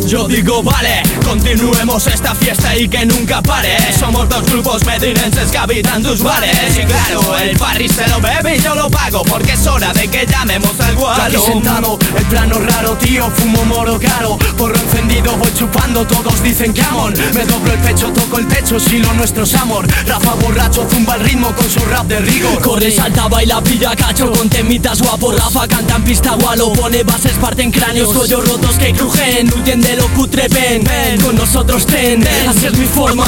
Yo digo vale, continuemos esta fiesta y que nunca pare. Somos dos grupos medinenses que habitan tus bares. Y claro, el parry se lo bebe y yo lo pago, porque es hora de que llamemos al gualo. Aquí sentado, el plano raro, tío, fumo moro caro. Porro encendido, voy chupando, todos dicen que amon. Me doblo el pecho, toco el techo, si lo nuestro es amor. Rafa borracho, zumba el ritmo con su rap de rigor. Corre, salta, baila, pilla cacho, con temitas guapo. Rafa canta en pista, gualo, pone bases, parten cráneos. Cuellos rotos que crujen, huyen de lo cutre, ven, ven, con nosotros ten, así es mi forma.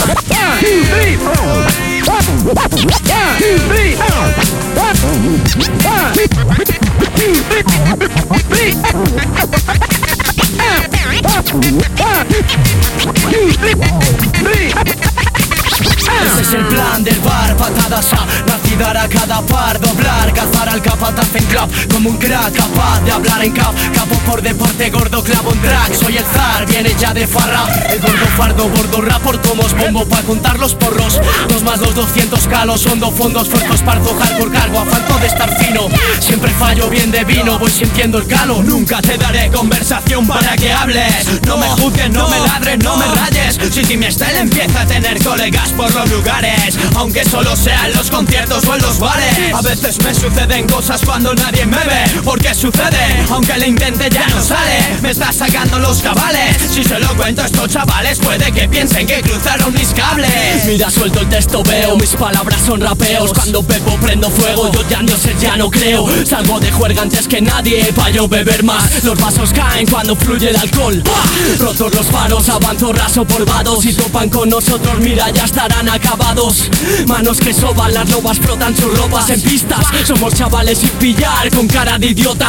Ese es el plan del bar, patadas a nacidar a cada par, doblar, cazar al capataz en club como un crack, capaz de hablar en cap, capo por deporte, gordo clavo en track, soy el zar, viene ya de farra, el gordo fardo, gordo rap por tomos, bombo pa' contar los porros, 2 más 2, 200 calos, hondo fondos, fuerzo esparzo, por cargo, a falto de estar fino, siempre fallo bien de vino, voy sintiendo el calo, nunca te daré conversación para que hables, no me juzgues, no me ladres, no me rayes, si mi style empieza a tener colegas por los lugares, aunque solo sean los conciertos o en los bares. A veces me suceden cosas cuando nadie me ve, porque sucede, aunque lo intente ya no sale. Me está sacando los cabales, si se lo cuento a estos chavales puede que piensen que cruzaron mis cables. Mira, suelto el texto, veo, mis palabras son rapeos. Cuando bebo prendo fuego, yo ya no sé, ya no creo. Salgo de juerga antes que nadie, pa' yo beber más. Los vasos caen cuando fluye el alcohol. Rotos los faros, avanzo raso por vados. Si topan con nosotros, mira, ya estarán acabados. Manos que soban, las lobas frotan sus ropas en pistas. Somos chavales sin pillar, con cara de idiota.